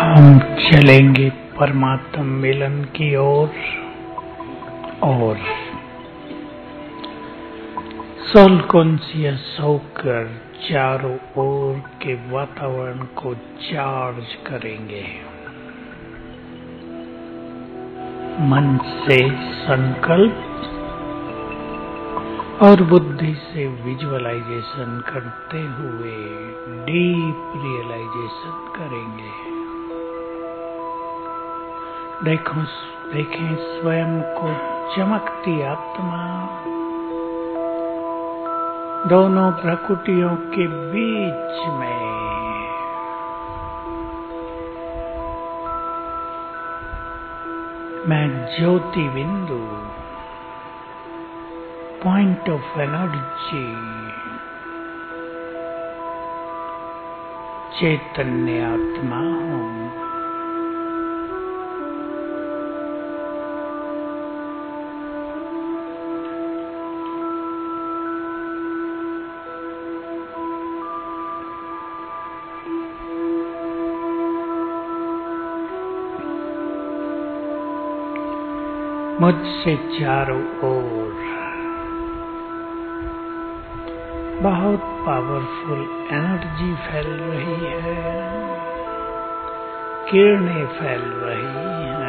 हम चलेंगे परमात्म मिलन की ओर और सोल कॉन्शियस होकर चारों ओर के वातावरण को चार्ज करेंगे। मन से संकल्प और बुद्धि से विजुअलाइजेशन करते हुए डीप रियलाइजेशन करेंगे। देखें स्वयं को चमकती आत्मा दोनों प्रकृतियों के बीच में। मैं ज्योति बिंदु पॉइंट ऑफ एनर्जी चैतन्य आत्मा हूँ। मुझसे चारों ओर बहुत पावरफुल एनर्जी फैल रही है, किरणें फैल रही हैं।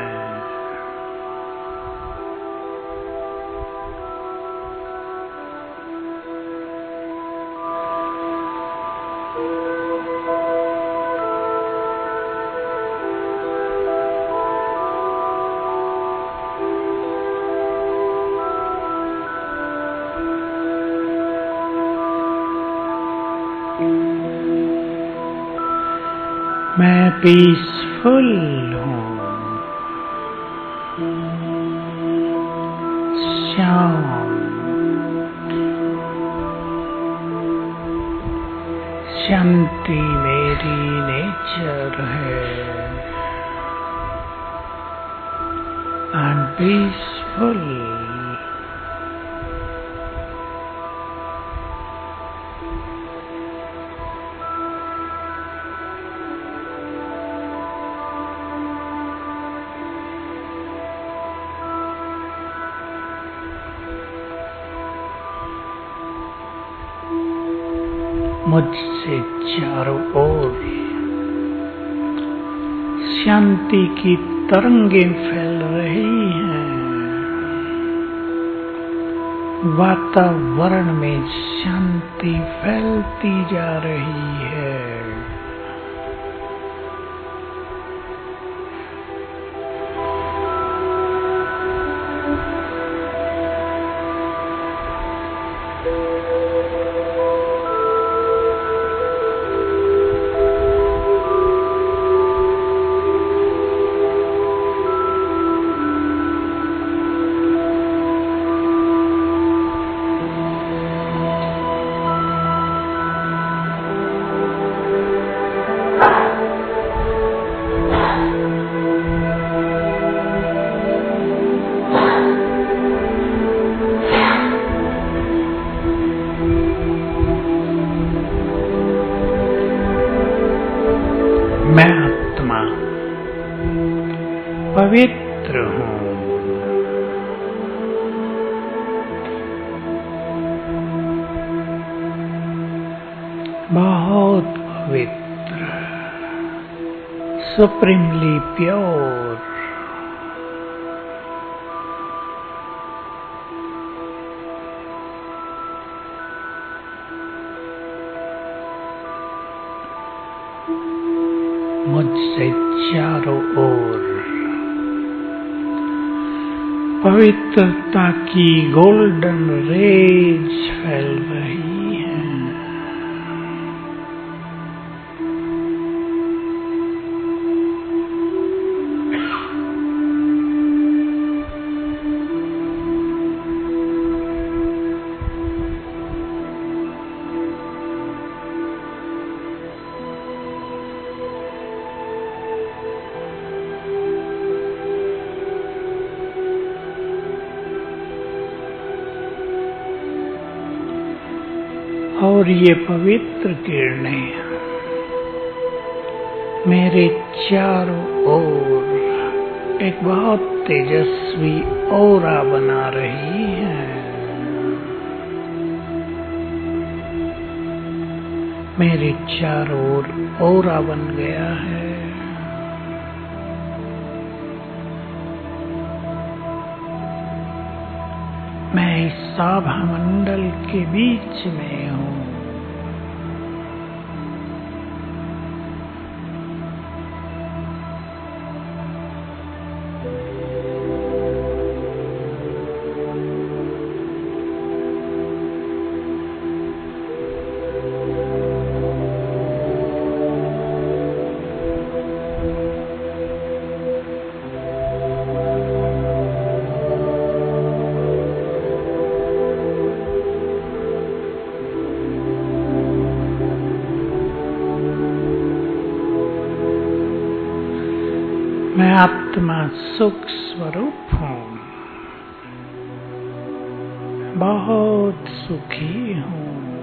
मैं पीसफुल हूँ, शांत। शांति मेरी नेचर है। I am peaceful. मुझसे चारों ओर शांति की तरंगें फैल रही हैं। वातावरण में शांति फैलती जा रही है। मैं आत्मा पवित्र हूँ। बहुत पवित्र, सुप्रीमली प्योर। मुझसे चारों ओर पवित्रता की गोल्डन रेज फैल रही है। और ये पवित्र किरणें मेरे चारों ओर एक बहुत तेजस्वी ऑरा बना रही है। मेरे चारों ओर ऑरा बन गया है। मैं इस आभा मंडल के बीच में हूँ। मैं आत्मा सुख स्वरूप हूँ, बहुत सुखी हूँ।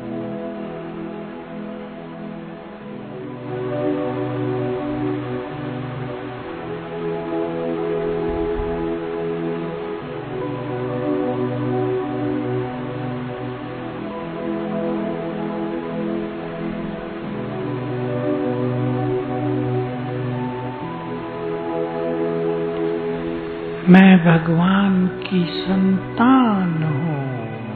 मैं भगवान की संतान हूँ।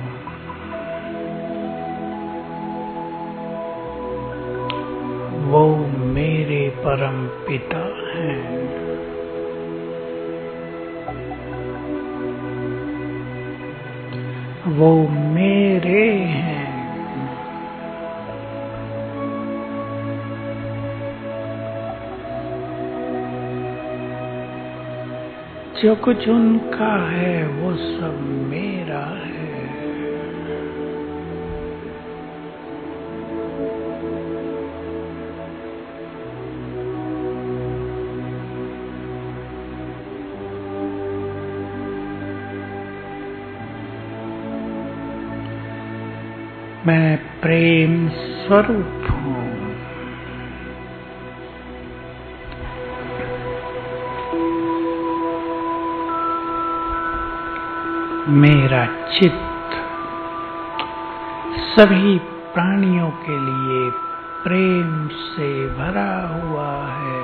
वो मेरे परम पिता हैं। वो मेरे हैं। जो कुछ उनका है वो सब मेरा है। मैं प्रेम स्वरूप हूँ। मेरा चित्त सभी प्राणियों के लिए प्रेम से भरा हुआ है।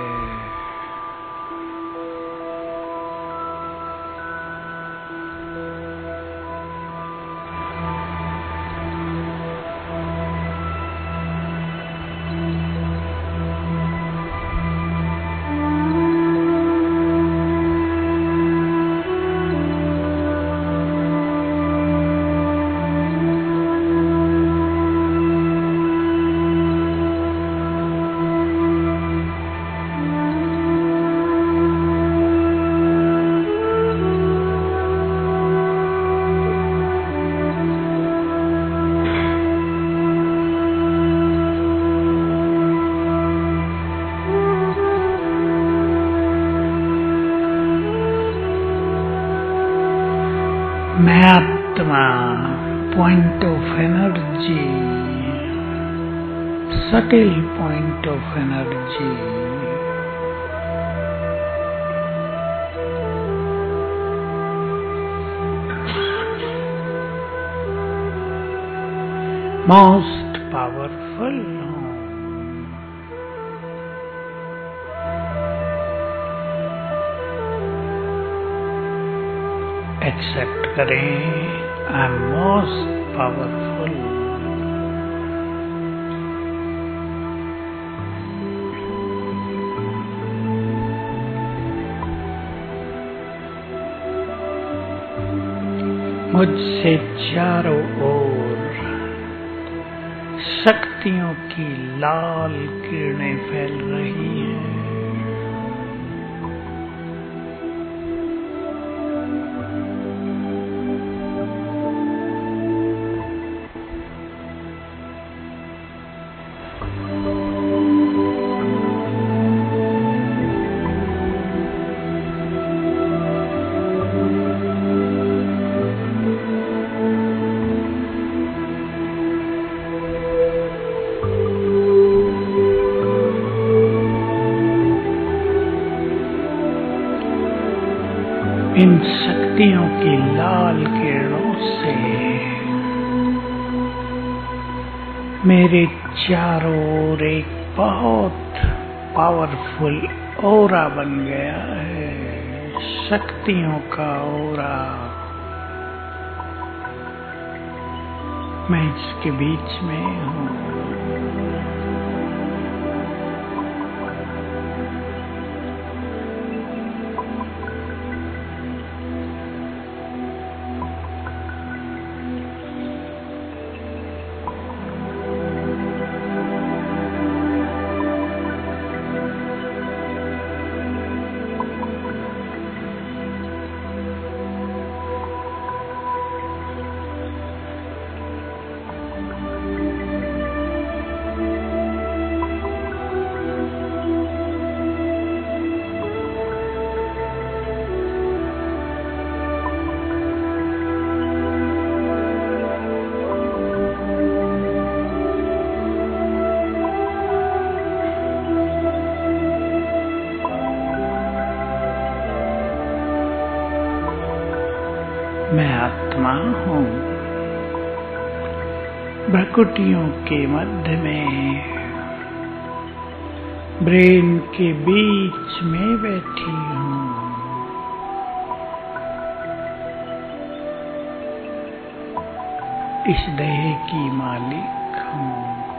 मैं आत्मा point of energy, subtle point of energy, most powerful हूँ। एक्सेप्ट करें, आई एम मोस्ट पावरफुल। मुझसे चारों ओर शक्तियों की लाल किरणें फैल रही हैं। इन शक्तियों की लाल किरणों से मेरे चारों ओर एक बहुत पावरफुल ऑरा बन गया है, शक्तियों का ऑरा। मैं इसके बीच में हूँ। मैं आत्मा हूँ, भ्रकुटियों के मध्य में, ब्रेन के बीच में बैठी हूँ। इस देह की मालिक हूँ।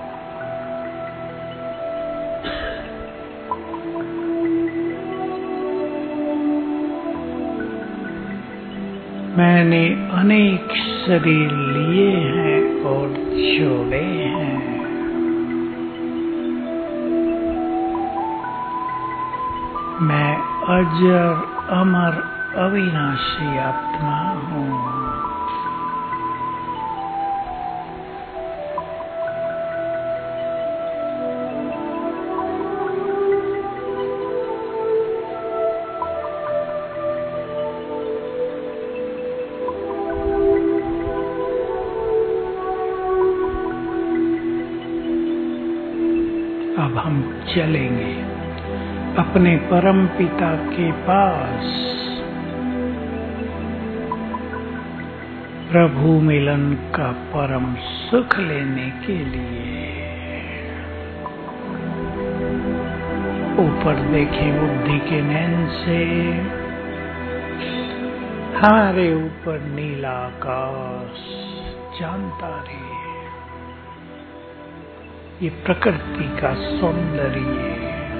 मैंने अनेक शरीर लिए हैं और छोड़े हैं। मैं अजर अमर अविनाशी आत्मा हूँ। अब हम चलेंगे अपने परम पिता के पास, प्रभु मिलन का परम सुख लेने के लिए। ऊपर देखें बुद्धि के नैन से, हमारे ऊपर नीला आकाश, चांद तारे, ये प्रकृति का सौंदर्य है।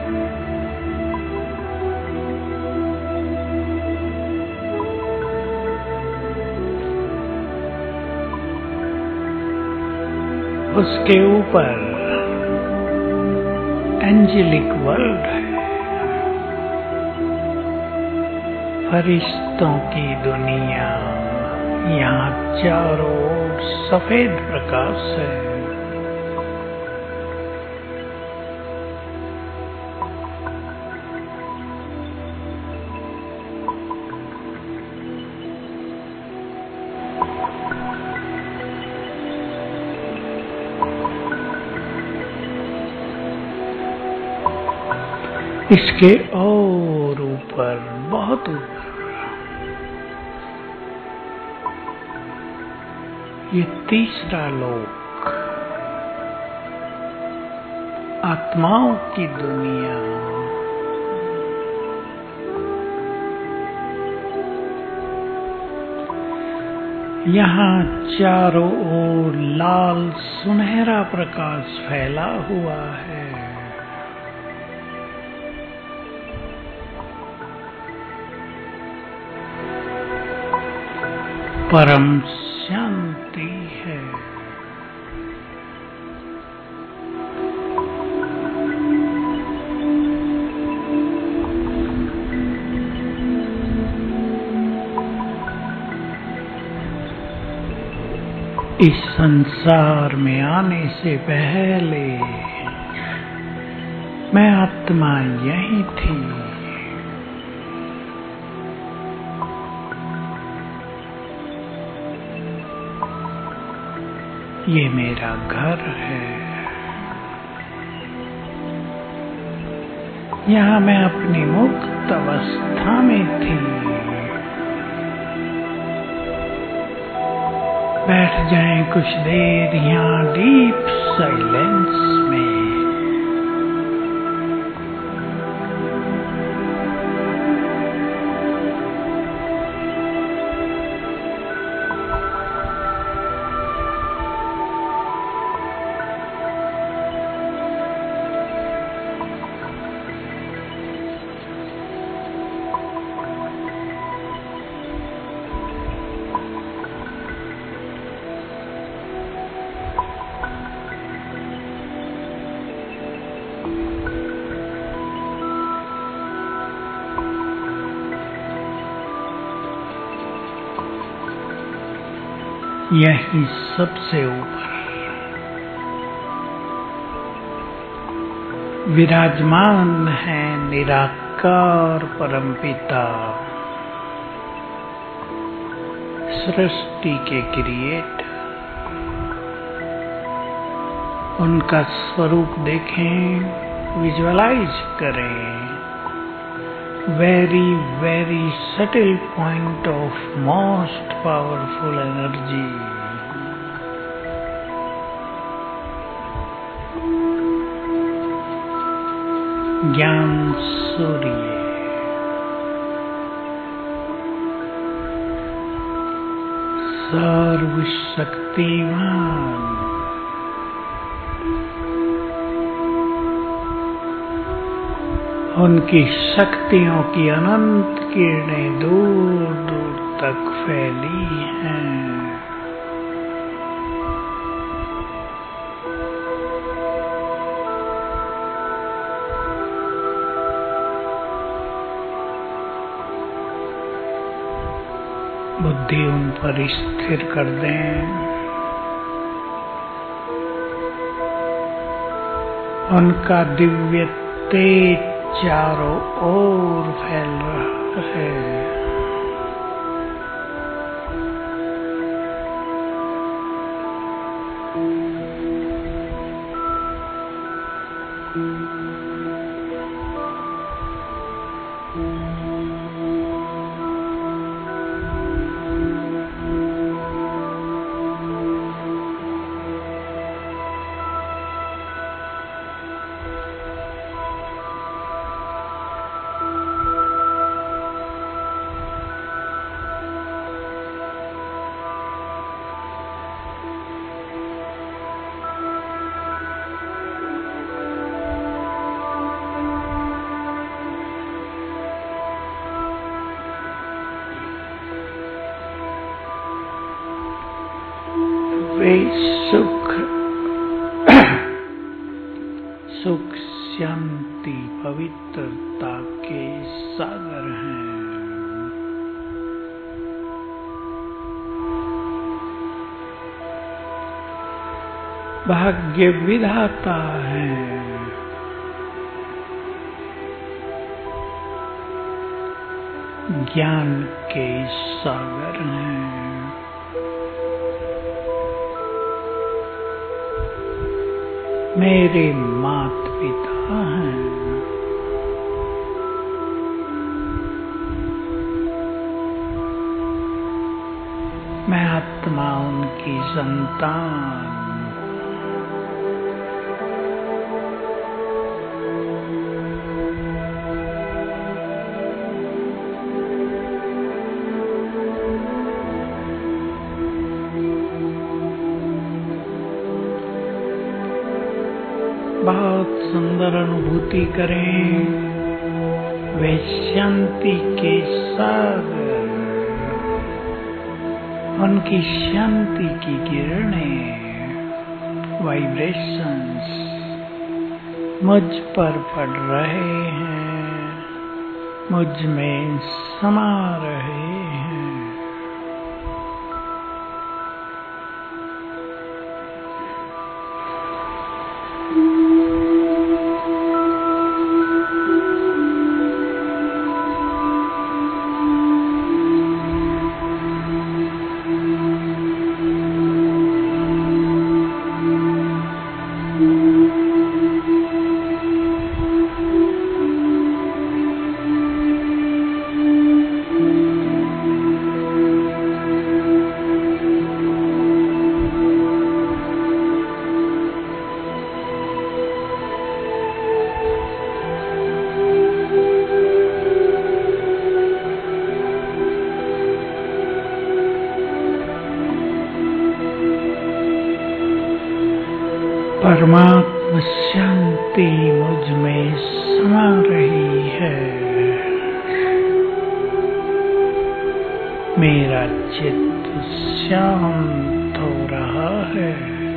उसके ऊपर एंजेलिक वर्ल्ड है, फरिश्तों की दुनिया। यहाँ चारों ओर सफेद प्रकाश है। इसके और ऊपर, बहुत ऊपर, ये तीसरा लोक, आत्माओं की दुनिया। यहाँ चारों ओर लाल सुनहरा प्रकाश फैला हुआ है। परम शांति है। इस संसार में आने से पहले मैं आत्मा यही थी। ये मेरा घर है। यहाँ मैं अपनी मुक्त अवस्था में थी। बैठ जाएं कुछ देर यहाँ डीप साइलेंस में। यही सबसे ऊपर विराजमान है निराकार परमपिता, सृष्टि के क्रिएटर। उनका स्वरूप देखें, विजुअलाइज करें। Very, very subtle point of most powerful energy. ज्ञान सूर्य, सर्वशक्तिमान, उनकी शक्तियों की अनंत किरणें दूर दूर तक फैली हैं। बुद्धि उन पर स्थिर कर दें। उनका दिव्य तेज चारों ओर फैल रहा है। वे सुख शांति पवित्रता के सागर हैं। भाग्य विधाता हैं। ज्ञान के सागर हैं। मेरे माता पिता हैं। मैं आत्मा उनकी संतान। बहुत सुंदर अनुभूति करें। वे शांति के सागर, उनकी शांति की किरणें, वाइब्रेशंस मुझ पर पड़ रहे हैं, मुझ में समा रहे हैं। मेरा चित्त शांत हो रहा है।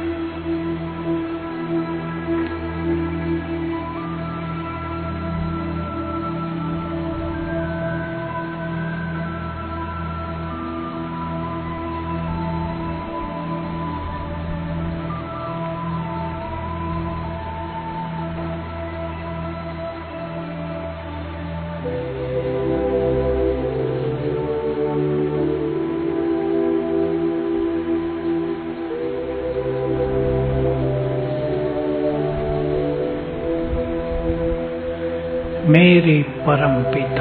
मेरे परमपिता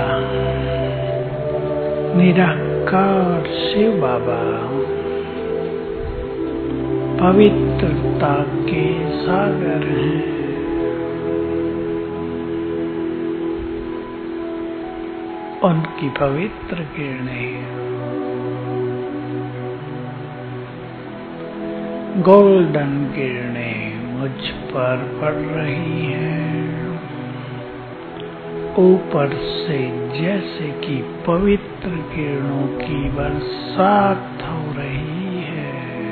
निराकार शिव बाबा पवित्रता के सागर हैं। उनकी पवित्र किरणें गोल्डन किरणें मुझ पर पड़ रही हैं। ऊपर से जैसे कि पवित्र किरणों की बरसात हो रही है।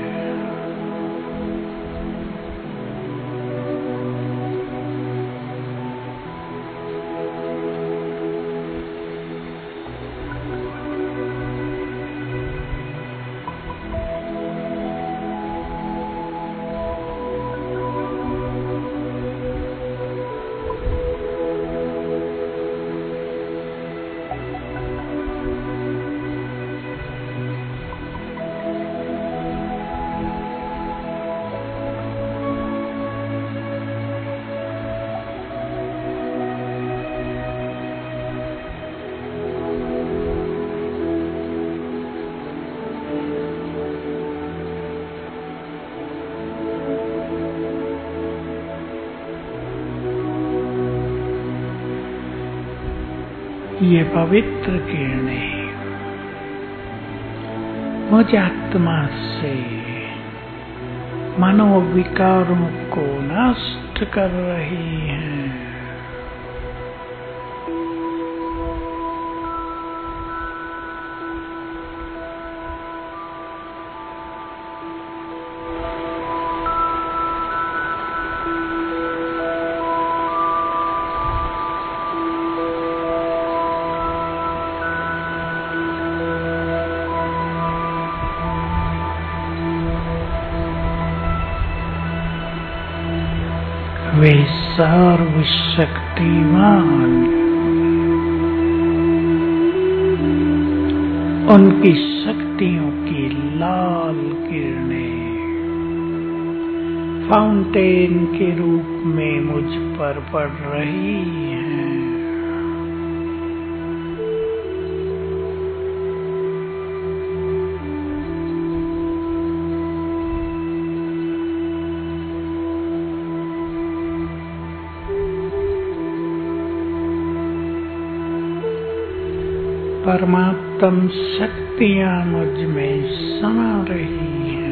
ये पवित्र किरणें मुझ आत्मा से मनोविकारों को नष्ट कर रही हैं। वे सर्वशक्तिमान, उनकी शक्तियों की लाल किरणें फाउंटेन के रूप में मुझ पर पड़ रही हैं। परमात्म शक्तियां मुझ में समा रही हैं।